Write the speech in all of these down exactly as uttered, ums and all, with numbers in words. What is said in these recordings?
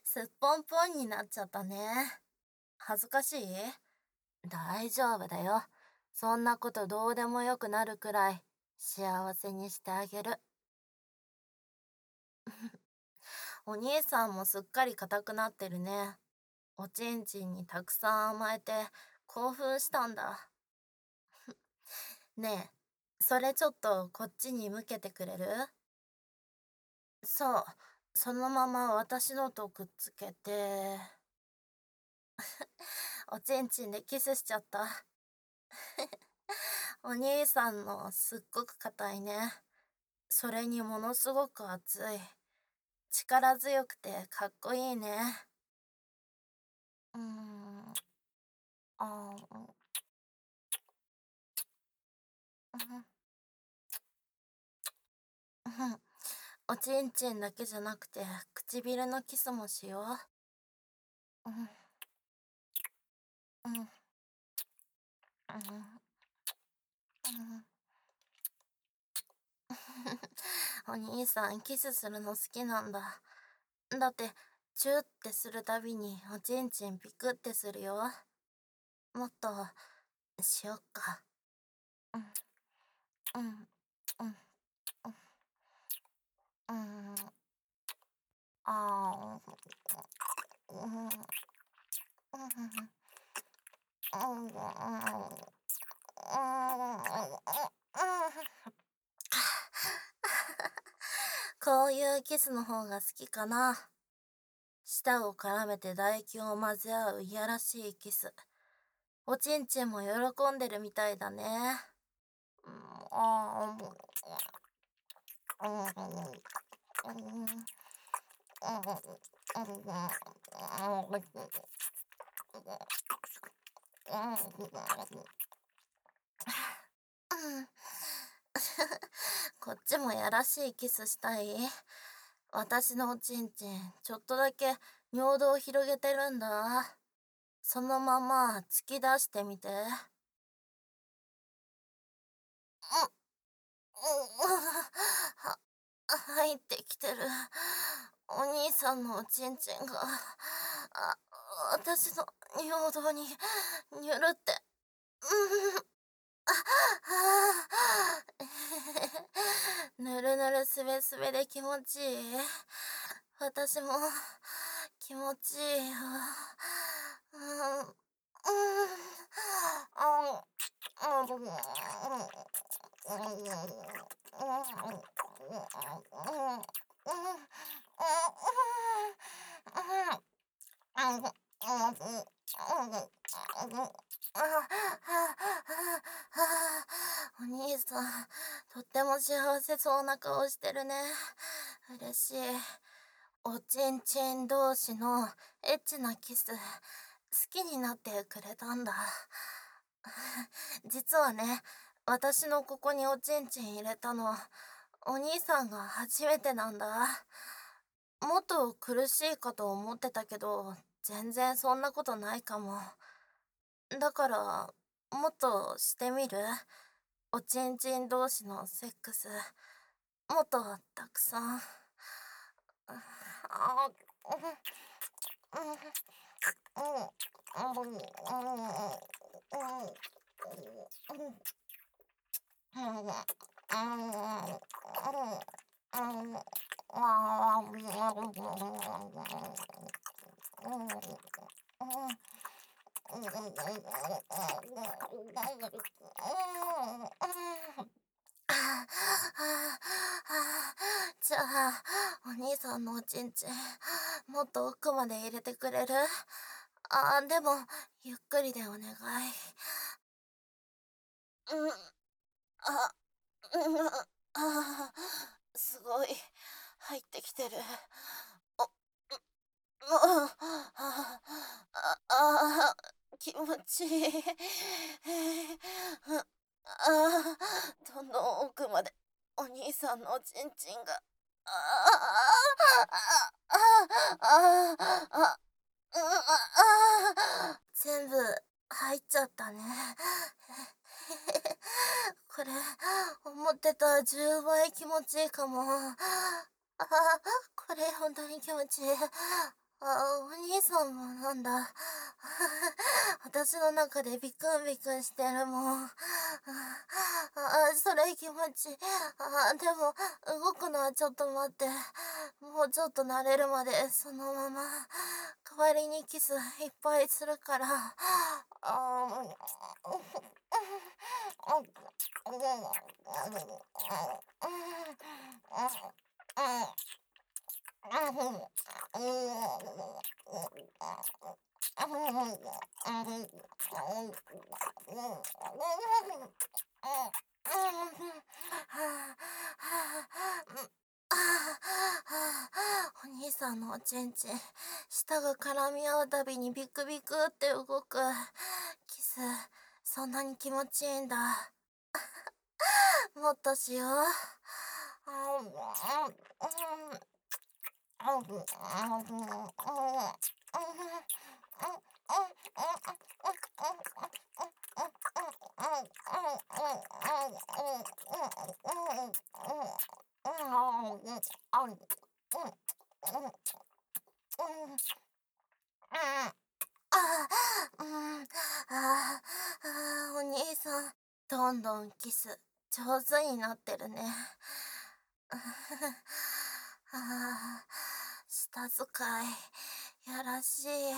すっぽんぽんになっちゃったね。恥ずかしい？大丈夫だよ。そんなことどうでもよくなるくらい幸せにしてあげる。お兄さんもすっかり硬くなってるね。おちんちんにたくさん甘えて興奮したんだ。ねえ、それちょっとこっちに向けてくれる？そう、そのまま私のとくっつけて、おちんちんでキスしちゃった。お兄さんのすっごく硬いね。それにものすごく熱い。力強くてかっこいいね。うーん、あー、うん、うん、おちんちんだけじゃなくて唇のキスもしよう。うん、うん、うん、うん。お兄さんキスするの好きなんだ。だってチューってするたびにおちんちんピクってするよ。もっとしよっか。うん、うん、うん、うん、うん、あー、うん、うん、うん、うん、うん、こういうキスの方が好きかな。舌を絡めて唾液を混ぜ合ういやらしいキス。おちんちんも喜んでるみたいだね。うん、あー、うん、うん、うん、こっちもやらしいキスしたい？私のおちんちん、ちょっとだけ尿道を広げてるんだ。そのまま突き出してみて。うん、は、入ってきてる。お兄さんのおちんちんが、あ、私の尿道に、にゅるって。うん、あ、あーぬるぬるすべすべで気持ちいい。私も気持ちいいよ。うん、うん、うん、うん、お兄さん、とっても幸せそうな顔してるね。嬉しい。おちんちん同士のエッチなキス、好きになってくれたんだ。実はね、私のここにおちんちん入れたの、お兄さんが初めてなんだ。もっと苦しいかと思ってたけど、全然そんなことないかも。だから、もっとしてみる？おちんちん同士のセックス、もっとたくさん。あ、じゃあ、お兄さんのおちんちん、もっと奥まで入れてくれる？あ、でも、ゆっくりでお願い。うん、あ、うん、あ、すごい、入ってきてる。お、うん、あ、あ、あ、気持ちいい。うん、あ、どんどん奥まで、お兄さんのおちんちんが、ああ、ああ、ああ、あ、うん、あ、あ、全部入っちゃったね。これ、思ってたじゅうばい気持ちいいかも。あ、これ本当に気持ちいい。 あ、お兄さんもなんだ。私の中でビクンビクンしてるもん。あ、あ、それ気持ちいい。あ、でも、動くのはちょっと待って。もうちょっと慣れるまで、そのまま。代わりにキスいっぱいするから。あお兄さんのおちんちん、舌が絡み合うたびにビクビクって動く。キス、そんなに気持ちいいんだ。もっとしよう。ああ、うん、ああ、あ、お兄さん、どんどんキス、上手になってるね。ああ、舌使い、やらしい。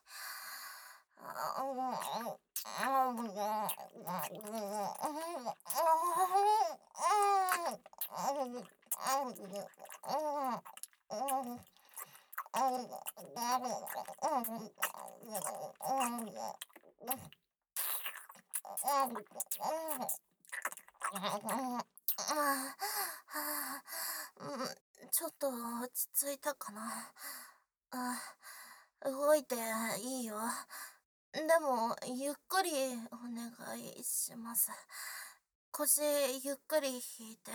ああ、うん、ちょっと落ち着いたかな。あ、動いていいよ。でも、ゆっくりお願いします。腰ゆっくり引いて。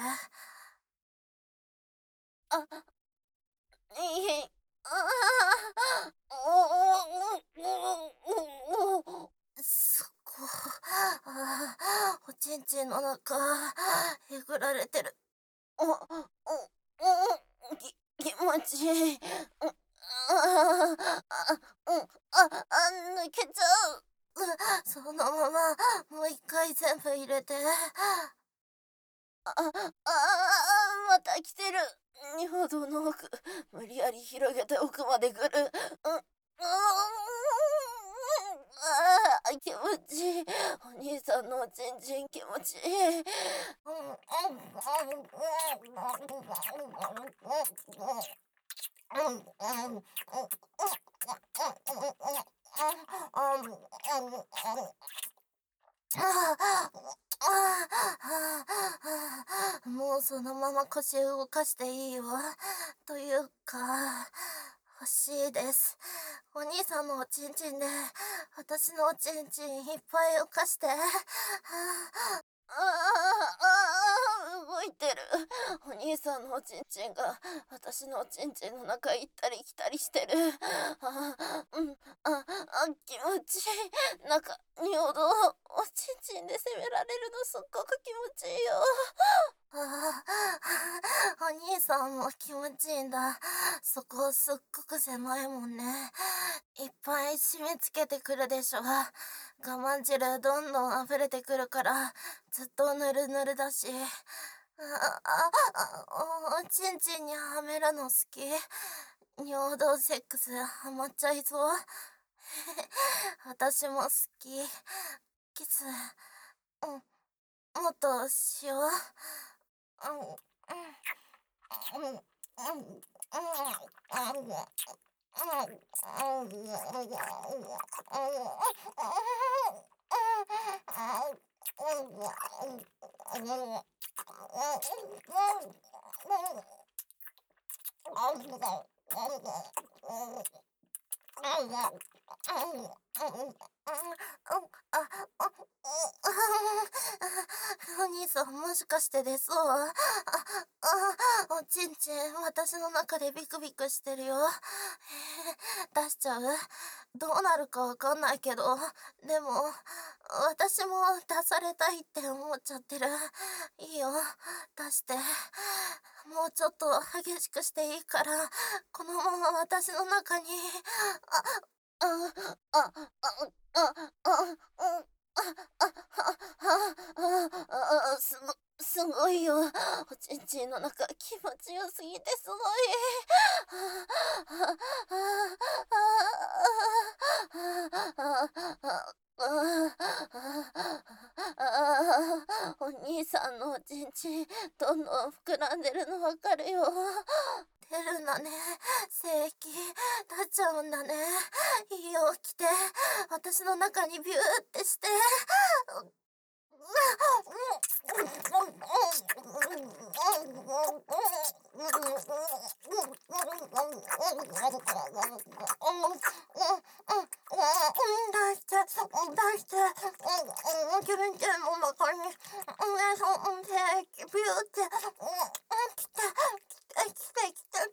あ、いえ、ああ、おお、おお、すごい。ああ、おちんちんの中、えぐられてる。お、お、お、き気持ちいい。うん、ああ、あ、うん、あ、あ、抜けちゃう。う、そのまま、もう一回全部入れて。あ、ああ、また来てる。尿道の奥、無理やり広げて奥まで来る。うん、うーん、ああ、気持ちいい。お兄さんのおちんちん気持ちいい。ああ、ああ、もうそのまま腰動かしていいわ。というか、欲しいです。お兄さんのおちんちんで、私のおちんちんいっぱい浮かして。ああ、ああ、動いてる。お兄さんのおちんちんが、私のおちんちんの中行ったり来たりしてる。ああ、うん、あ、あ、気持ちいい。なんか、尿道、おちんちんで攻められるのすっごく気持ちいいよ。ああ、お兄さんも気持ちいいんだ。そこすっごく狭いもんね。いっぱい締め付けてくるでしょ。我慢汁どんどん溢れてくるから、ずっとぬるぬるだし。あ、あ、あ、おちんちんにはめるの好き。尿道セックスハマっちゃいそう。私も好き。キス、うん、もっとしよう。うん、うん、うん、うん、うん、 うん、あ、あ、うん、お兄さん、もしかしてですわ。あ、あ、おちんちん、私の中でビクビクしてるよ。えー出しちゃう？どうなるかわかんないけど、でも、私も出されたいって思っちゃってる。いいよ、出して。もうちょっと激しくしていいから、このまま私の中に、あ、あ、あ、あ、あ、あ、あ、うん、あ、あ、あ、あ、あ、すごすごいよ。おちんちんの中、気持ちよすぎてすごい。お兄さんのおちんちん、どんどん膨らんでるのわかるよ。出るんだね。精液、出っちゃうんだね。いいよ、来て。私の中にビューってして。出して、出して、自分自分の中に、その精液ビューって、来て、来て、来て、来て、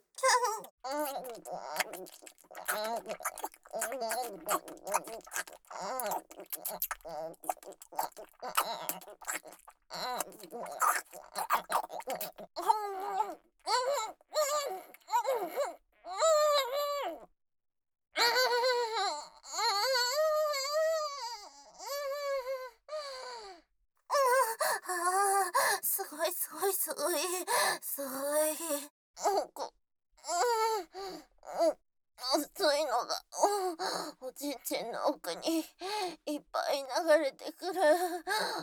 ああ、すごいすごいすごい、すごい。うんこ、うん、うん、熱いのが、うん、おちんちんの奥にいっぱい流れてくる。うん、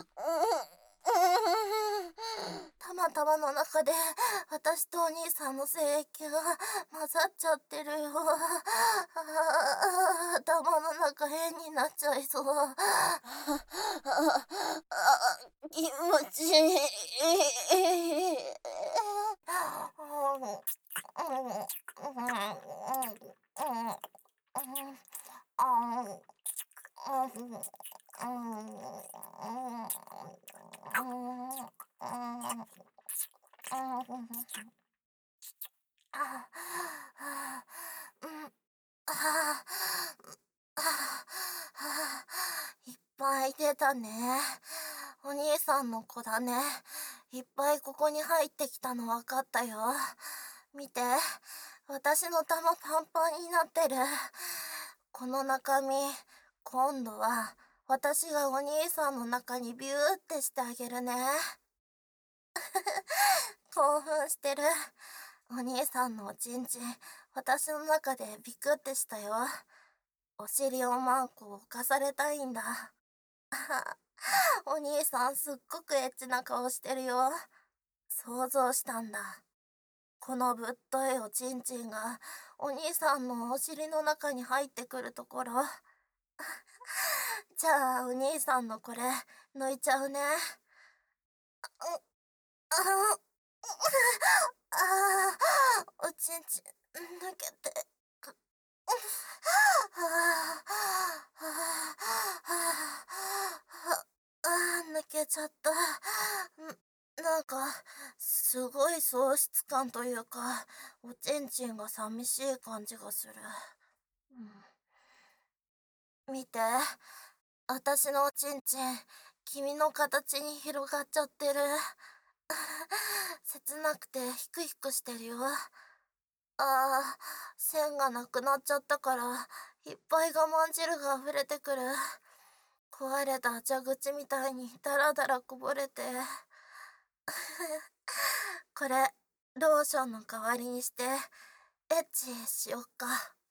たまたまの中で私とお兄さんの精液が混ざっちゃってるよ。あー頭の中変になっちゃいそう。あああ気持ちいい。ああ、うん、ああ、ああ、いっぱい出たね。お兄さんの子だね。いっぱいここに入ってきたの分かったよ。見て、私の玉パンパンになってる。この中身、今度は私がお兄さんの中にビューってしてあげるね。興奮してる。お兄さんのおちんちん、私の中でビクってしたよ。お尻をマンコを犯されたいんだ。お兄さんすっごくエッチな顔してるよ。想像したんだ。このぶっといおちんちんがお兄さんのお尻の中に入ってくるところ。じゃあお兄さんのこれ抜いちゃうね。ああ、ああ、おちんちん抜けてく。ああ、抜けちゃった。んなんか、すごい喪失感というか、おちんちんが寂しい感じがする。うん、見て、私のおちんちん、君の形に広がっちゃってる。切なくてヒクヒクしてるよ。ああ、線がなくなっちゃったから、いっぱい我慢汁が溢れてくる。壊れた蛇口みたいにダラダラこぼれて。これ、ローションの代わりにして、エッチしよっか。